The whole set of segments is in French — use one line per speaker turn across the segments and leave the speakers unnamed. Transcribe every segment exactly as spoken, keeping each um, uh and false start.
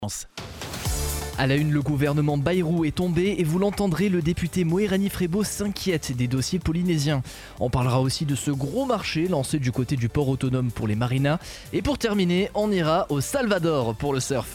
À la une, le gouvernement Bayrou est tombé et vous l'entendrez, le député Moérani Frébo s'inquiète des dossiers polynésiens. On parlera aussi de ce gros marché lancé du côté du port autonome pour les marinas. Et pour terminer, on ira au Salvador pour le surf.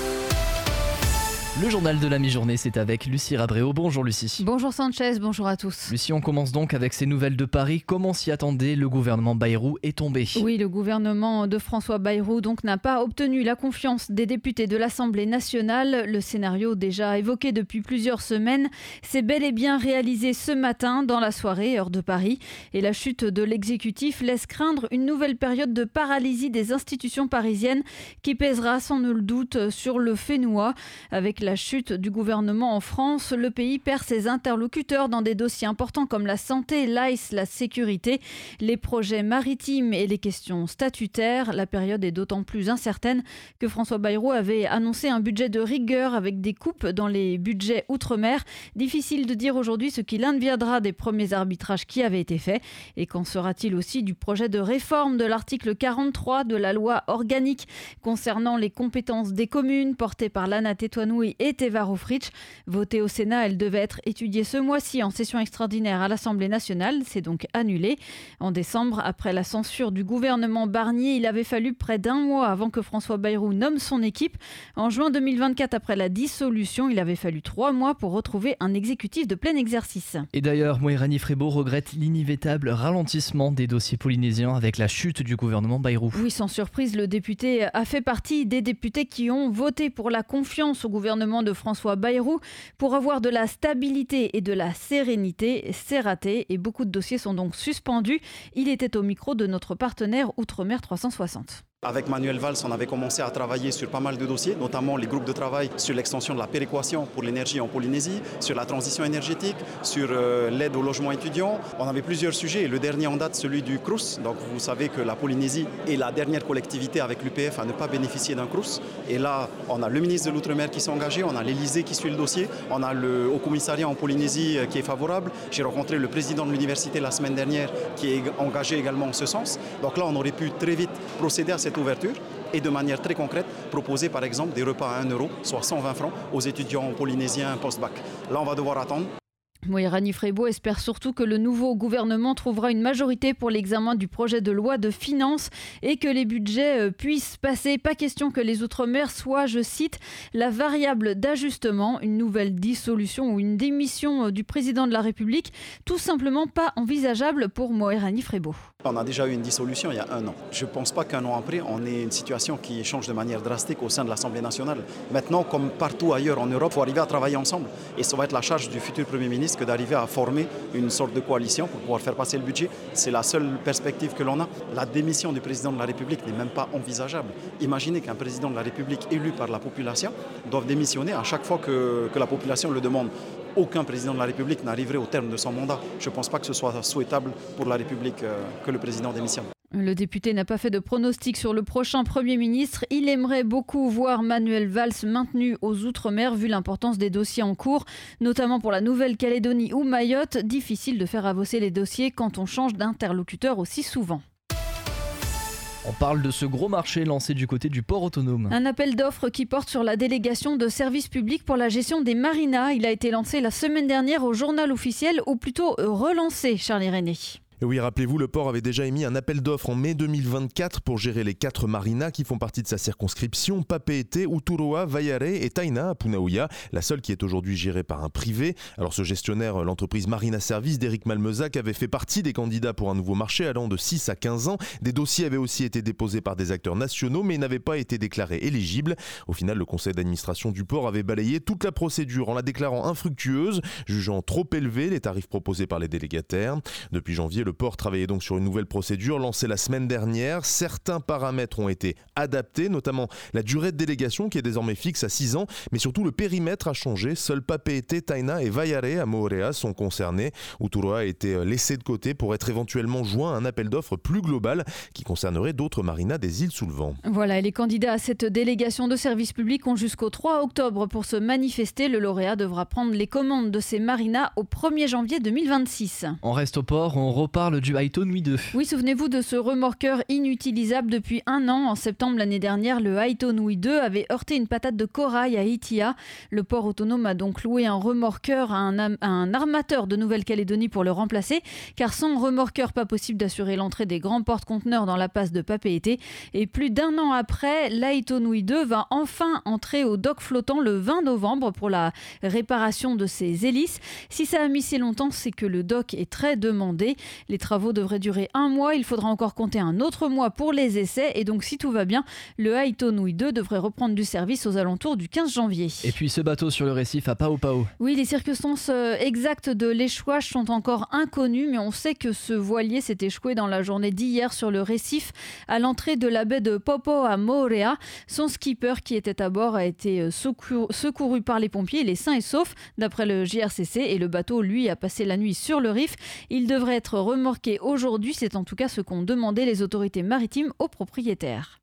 Le journal de la mi-journée, c'est avec Lucie Rabréau. Bonjour Lucie.
Bonjour Sanchez, bonjour à tous.
Lucie, on commence donc avec ces nouvelles de Paris. Comment s'y attendait? Le gouvernement Bayrou est tombé.
Oui, le gouvernement de François Bayrou donc n'a pas obtenu la confiance des députés de l'Assemblée nationale. Le scénario déjà évoqué depuis plusieurs semaines s'est bel et bien réalisé ce matin dans la soirée, heure de Paris. Et la chute de l'exécutif laisse craindre une nouvelle période de paralysie des institutions parisiennes qui pèsera sans nul doute sur le Fénois. Avec la chute du gouvernement en France, le pays perd ses interlocuteurs dans des dossiers importants comme la santé, l'A I C, la sécurité, les projets maritimes et les questions statutaires. La période est d'autant plus incertaine que François Bayrou avait annoncé un budget de rigueur avec des coupes dans les budgets outre-mer. Difficile de dire aujourd'hui ce qu'il adviendra des premiers arbitrages qui avaient été faits. Et qu'en sera-t-il aussi du projet de réforme de l'article quarante-trois de la loi organique concernant les compétences des communes portée par Lana Tetuanui et Teva Rohfritsch. Votée au Sénat, elle devait être étudiée ce mois-ci en session extraordinaire à l'Assemblée nationale. C'est donc annulé. En décembre, après la censure du gouvernement Barnier, il avait fallu près d'un mois avant que François Bayrou nomme son équipe. En juin deux mille vingt-quatre, après la dissolution, il avait fallu trois mois pour retrouver un exécutif de plein exercice.
Et d'ailleurs, Moérani Frébo regrette l'inévitable ralentissement des dossiers polynésiens avec la chute du gouvernement Bayrou.
Oui, sans surprise, le député a fait partie des députés qui ont voté pour la confiance au gouvernement de François Bayrou pour avoir de la stabilité et de la sérénité. C'est raté et beaucoup de dossiers sont donc suspendus. Il était au micro de notre partenaire Outre-mer trois cent soixante.
Avec Manuel Valls, on avait commencé à travailler sur pas mal de dossiers, notamment les groupes de travail sur l'extension de la péréquation pour l'énergie en Polynésie, sur la transition énergétique, sur euh, l'aide au logement étudiant. On avait plusieurs sujets. Le dernier en date, celui du C R U S. Donc vous savez que la Polynésie est la dernière collectivité avec l'U P F à ne pas bénéficier d'un C R U S. Et là, on a le ministre de l'Outre-mer qui s'est engagé, on a l'Élysée qui suit le dossier, on a le Haut Commissariat en Polynésie qui est favorable. J'ai rencontré le président de l'université la semaine dernière qui est engagé également en ce sens. Donc là, on aurait pu très vite procéder à cette ouverture et de manière très concrète proposer par exemple des repas à un euro, soit cent vingt francs aux étudiants polynésiens post-bac. Là, on va devoir attendre.
Moérani Frébo espère surtout que le nouveau gouvernement trouvera une majorité pour l'examen du projet de loi de finances et que les budgets puissent passer. Pas question que les Outre-mer soient, je cite, la variable d'ajustement, une nouvelle dissolution ou une démission du président de la République, tout simplement pas envisageable pour Moérani Frébo.
On a déjà eu une dissolution il y a un an. Je ne pense pas qu'un an après, on ait une situation qui change de manière drastique au sein de l'Assemblée nationale. Maintenant, comme partout ailleurs en Europe, il faut arriver à travailler ensemble. Et ça va être la charge du futur Premier ministre que d'arriver à former une sorte de coalition pour pouvoir faire passer le budget. C'est la seule perspective que l'on a. La démission du président de la République n'est même pas envisageable. Imaginez qu'un président de la République élu par la population doive démissionner à chaque fois que, que la population le demande. Aucun président de la République n'arriverait au terme de son mandat. Je ne pense pas que ce soit souhaitable pour la République euh, que le président démissionne.
Le député n'a pas fait de pronostic sur le prochain Premier ministre. Il aimerait beaucoup voir Manuel Valls maintenu aux Outre-mer vu l'importance des dossiers en cours, notamment pour la Nouvelle-Calédonie ou Mayotte. Difficile de faire avancer les dossiers quand on change d'interlocuteur aussi souvent.
On parle de ce gros marché lancé du côté du port autonome.
Un appel d'offres qui porte sur la délégation de services publics pour la gestion des marinas. Il a été lancé la semaine dernière au journal officiel, ou plutôt relancé, Charlie René.
Et oui, rappelez-vous, le port avait déjà émis un appel d'offres en mai deux mille vingt-quatre pour gérer les quatre marinas qui font partie de sa circonscription, Papeete, Uturoa, Vaiare et Taina à Punaouia, la seule qui est aujourd'hui gérée par un privé. Alors ce gestionnaire, l'entreprise Marina Service d'Éric Malmezac, avait fait partie des candidats pour un nouveau marché allant de six à quinze ans. Des dossiers avaient aussi été déposés par des acteurs nationaux mais n'avaient pas été déclarés éligibles. Au final, le conseil d'administration du port avait balayé toute la procédure en la déclarant infructueuse, jugeant trop élevés les tarifs proposés par les délégataires. Depuis janvier, le port travaillait donc sur une nouvelle procédure lancée la semaine dernière. Certains paramètres ont été adaptés, notamment la durée de délégation qui est désormais fixe à six ans, mais surtout le périmètre a changé. Seuls Papeete, Taina et Vaiare à Moorea sont concernés. Uturoa a été laissé de côté pour être éventuellement joint à un appel d'offres plus global qui concernerait d'autres marinas des îles sous le vent.
Voilà, et les candidats à cette délégation de services publics ont jusqu'au trois octobre pour se manifester. Le lauréat devra prendre les commandes de ces marinas au premier janvier deux mille vingt-six.
On reste au port, on repart parle du Haito Nui deux.
Oui, souvenez-vous de ce remorqueur inutilisable depuis un an. En septembre l'année dernière, le Haito Nui deux avait heurté une patate de corail à Itia. Le port autonome a donc loué un remorqueur à un, à un armateur de Nouvelle-Calédonie pour le remplacer, car sans remorqueur, pas possible d'assurer l'entrée des grands porte-conteneurs dans la passe de Papeete. Et plus d'un an après, l'Haito Nui deux va enfin entrer au dock flottant le vingt novembre pour la réparation de ses hélices. Si ça a mis si longtemps, c'est que le dock est très demandé. Les travaux devraient durer un mois. Il faudra encore compter un autre mois pour les essais. Et donc, si tout va bien, le Haito Nui deux devrait reprendre du service aux alentours du quinze janvier.
Et puis ce bateau sur le récif à Pao Pao.
Oui, les circonstances exactes de l'échouage sont encore inconnues, mais on sait que ce voilier s'est échoué dans la journée d'hier sur le récif à l'entrée de la baie de Popo à Moorea. Son skipper qui était à bord a été secouru, secouru par les pompiers. Il est sain et sauf d'après le J R C C et le bateau, lui, a passé la nuit sur le Rif. Il devrait être remorqué aujourd'hui. C'est en tout cas ce qu'ont demandé les autorités maritimes aux propriétaires.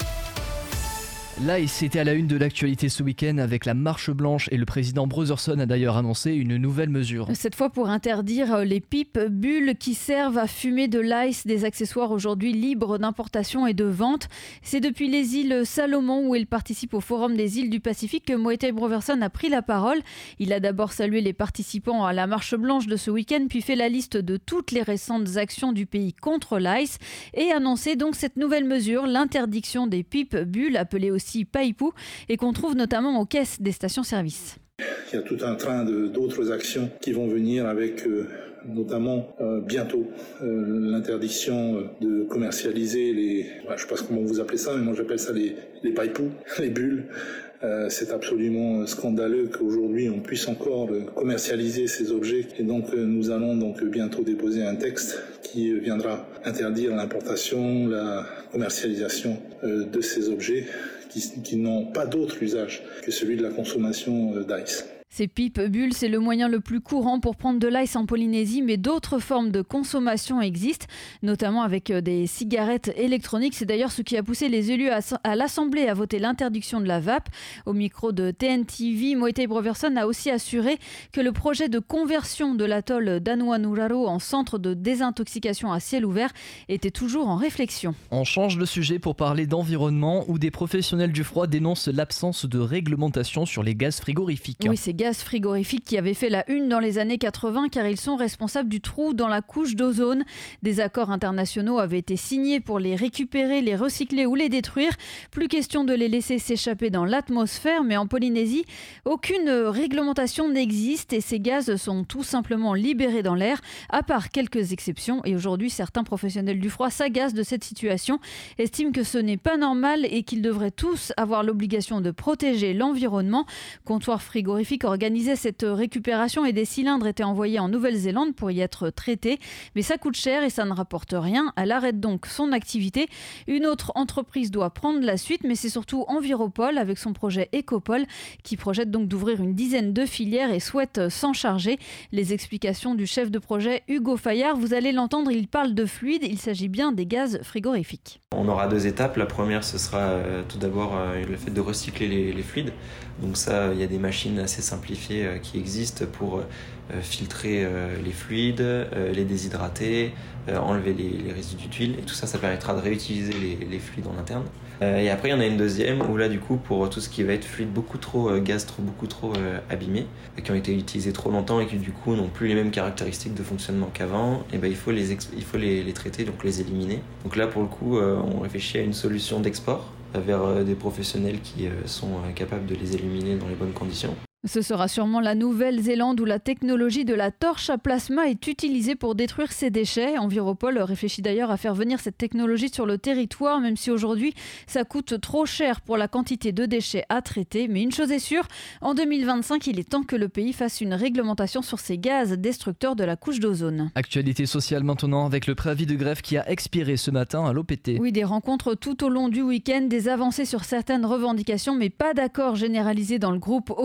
Là, c'était à la une de l'actualité ce week-end avec la marche blanche et le président Brotherson a d'ailleurs annoncé une nouvelle mesure.
Cette fois pour interdire les pipes bulles qui servent à fumer de l'ice, des accessoires aujourd'hui libres d'importation et de vente. C'est depuis les îles Salomon où il participe au Forum des îles du Pacifique que Moetai Brotherson a pris la parole. Il a d'abord salué les participants à la marche blanche de ce week-end, puis fait la liste de toutes les récentes actions du pays contre l'ice et annoncé donc cette nouvelle mesure, l'interdiction des pipes bulles, appelées aussi Paipou, et qu'on trouve notamment aux caisses des stations-service.
Il y a tout un train de, d'autres actions qui vont venir avec euh, notamment euh, bientôt euh, l'interdiction de commercialiser les, bah, je ne sais pas comment vous appelez ça, mais moi j'appelle ça les, les paipous, les bulles. Euh, c'est absolument scandaleux qu'aujourd'hui on puisse encore commercialiser ces objets et donc euh, nous allons donc bientôt déposer un texte qui viendra interdire l'importation, la commercialisation euh, de ces objets qui, qui n'ont pas d'autre usage que celui de la consommation euh, d'ice.
Ces pipes bulles, c'est le moyen le plus courant pour prendre de l'ice en Polynésie, mais d'autres formes de consommation existent, notamment avec des cigarettes électroniques. C'est d'ailleurs ce qui a poussé les élus à, à l'Assemblée à voter l'interdiction de la vape. Au micro de T N T V, Moetai Brotherson a aussi assuré que le projet de conversion de l'atoll d'Anuanuraro en centre de désintoxication à ciel ouvert était toujours en réflexion.
On change de sujet pour parler d'environnement où des professionnels du froid dénoncent l'absence de réglementation sur les gaz frigorifiques.
Oui, c'est gaz frigorifiques qui avaient fait la une dans les années quatre-vingts car ils sont responsables du trou dans la couche d'ozone. Des accords internationaux avaient été signés pour les récupérer, les recycler ou les détruire. Plus question de les laisser s'échapper dans l'atmosphère, mais en Polynésie, aucune réglementation n'existe et ces gaz sont tout simplement libérés dans l'air, à part quelques exceptions. Et aujourd'hui, certains professionnels du froid s'agacent de cette situation, estiment que ce n'est pas normal et qu'ils devraient tous avoir l'obligation de protéger l'environnement. Comptoir frigorifique organisait cette récupération et des cylindres étaient envoyés en Nouvelle-Zélande pour y être traités. Mais ça coûte cher et ça ne rapporte rien. Elle arrête donc son activité. Une autre entreprise doit prendre la suite, mais c'est surtout Enviropol avec son projet Ecopol qui projette donc d'ouvrir une dizaine de filières et souhaite s'en charger. Les explications du chef de projet Hugo Fayard, vous allez l'entendre, il parle de fluide. Il s'agit bien des gaz frigorifiques.
On aura deux étapes. La première, ce sera euh, tout d'abord euh, le fait de recycler les, les fluides. Donc ça, il y a des machines assez simplifiées euh, qui existent pour euh, filtrer euh, les fluides, euh, les déshydrater, euh, enlever les, les résidus d'huile. Et tout ça, ça permettra de réutiliser les, les fluides en interne. Euh, et après, il y en a une deuxième où là, du coup, pour tout ce qui va être fluide beaucoup trop, euh, gaz trop, beaucoup trop euh, abîmés, qui ont été utilisés trop longtemps et qui du coup n'ont plus les mêmes caractéristiques de fonctionnement qu'avant, et ben il faut les exp- il faut les, les traiter, donc les éliminer. Donc là, pour le coup, euh, on réfléchit à une solution d'export vers des professionnels qui sont capables de les éliminer dans les bonnes conditions.
Ce sera sûrement la Nouvelle-Zélande où la technologie de la torche à plasma est utilisée pour détruire ces déchets. Enviropol réfléchit d'ailleurs à faire venir cette technologie sur le territoire, même si aujourd'hui ça coûte trop cher pour la quantité de déchets à traiter. Mais une chose est sûre, en deux mille vingt-cinq, il est temps que le pays fasse une réglementation sur ces gaz destructeurs de la couche d'ozone.
Actualité sociale maintenant avec le préavis de grève qui a expiré ce matin à l'O P T.
Oui, des rencontres tout au long du week-end, des avancées sur certaines revendications, mais pas d'accord généralisé dans le groupe O P T.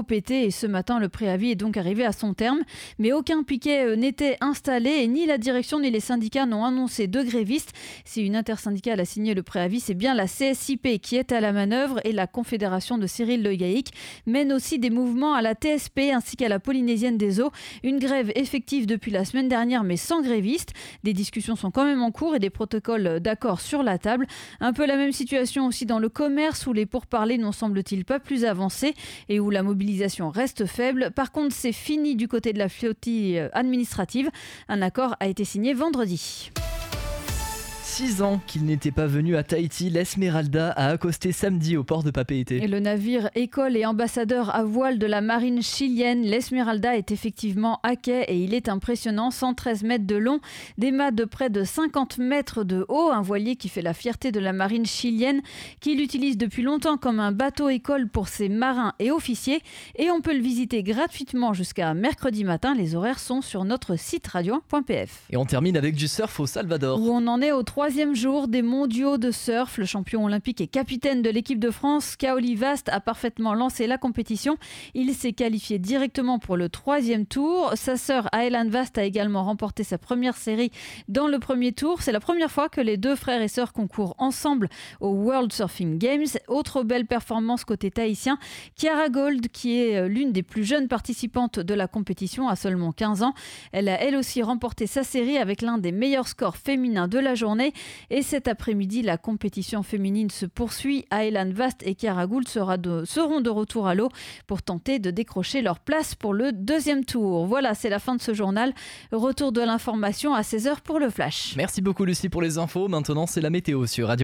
et ce matin, le préavis est donc arrivé à son terme. Mais aucun piquet n'était installé et ni la direction ni les syndicats n'ont annoncé de grévistes. Si une intersyndicale a signé le préavis, c'est bien la C S I P qui est à la manœuvre et la Confédération de Cyril Le Gaïc mène aussi des mouvements à la T S P ainsi qu'à la Polynésienne des Eaux. Une grève effective depuis la semaine dernière mais sans grévistes. Des discussions sont quand même en cours et des protocoles d'accord sur la table. Un peu la même situation aussi dans le commerce où les pourparlers n'ont semble-t-il pas plus avancés et où la mobilisation reste faible. Par contre, c'est fini du côté de la flottille administrative. Un accord a été signé vendredi.
Six ans qu'il n'était pas venu à Tahiti, l'Esmeralda a accosté samedi au port de Papeete.
Et le navire école et ambassadeur à voile de la marine chilienne, l'Esmeralda est effectivement à quai et il est impressionnant, cent treize mètres de long, des mâts de près de cinquante mètres de haut, un voilier qui fait la fierté de la marine chilienne, qui l'utilise depuis longtemps comme un bateau école pour ses marins et officiers et on peut le visiter gratuitement jusqu'à mercredi matin. Les horaires sont sur notre site radio un point p f.
Et on termine avec du surf au Salvador.
Où on en est au troisième jour des mondiaux de surf. Le champion olympique et capitaine de l'équipe de France, Kaoli Vast, a parfaitement lancé la compétition. Il s'est qualifié directement pour le troisième tour. Sa sœur Aylan Vast a également remporté sa première série dans le premier tour. C'est la première fois que les deux frères et sœurs concourent ensemble au World Surfing Games. Autre belle performance côté tahitien, Kiara Gold, qui est l'une des plus jeunes participantes de la compétition, a seulement quinze ans. Elle a elle aussi remporté sa série avec l'un des meilleurs scores féminins de la journée. Et cet après-midi, la compétition féminine se poursuit. Aylan Vast et Kiara Gould sera de, seront de retour à l'eau pour tenter de décrocher leur place pour le deuxième tour. Voilà, c'est la fin de ce journal. Retour de l'information à seize heures pour le Flash.
Merci beaucoup Lucie pour les infos. Maintenant, c'est la météo sur Radio.